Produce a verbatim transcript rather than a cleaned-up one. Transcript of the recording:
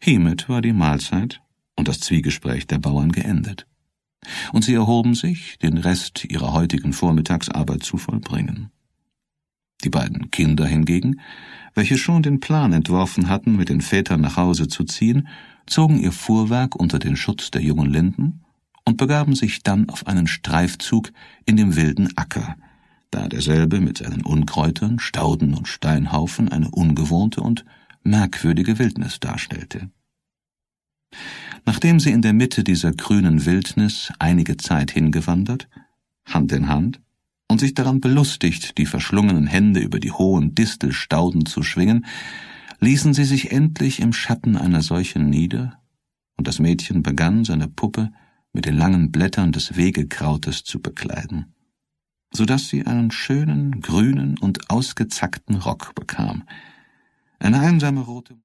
Hiermit war die Mahlzeit und das Zwiegespräch der Bauern geendet, und sie erhoben sich, den Rest ihrer heutigen Vormittagsarbeit zu vollbringen. Die beiden Kinder hingegen, welche schon den Plan entworfen hatten, mit den Vätern nach Hause zu ziehen, zogen ihr Fuhrwerk unter den Schutz der jungen Linden und begaben sich dann auf einen Streifzug in dem wilden Acker, da derselbe mit seinen Unkräutern, Stauden und Steinhaufen eine ungewohnte und merkwürdige Wildnis darstellte. Nachdem sie in der Mitte dieser grünen Wildnis einige Zeit hingewandert, Hand in Hand, und sich daran belustigt, die verschlungenen Hände über die hohen Distelstauden zu schwingen, ließen sie sich endlich im Schatten einer solchen nieder, und das Mädchen begann, seine Puppe mit den langen Blättern des Wegekrautes zu bekleiden, so dass sie einen schönen, grünen und ausgezackten Rock bekam, eine einsame rote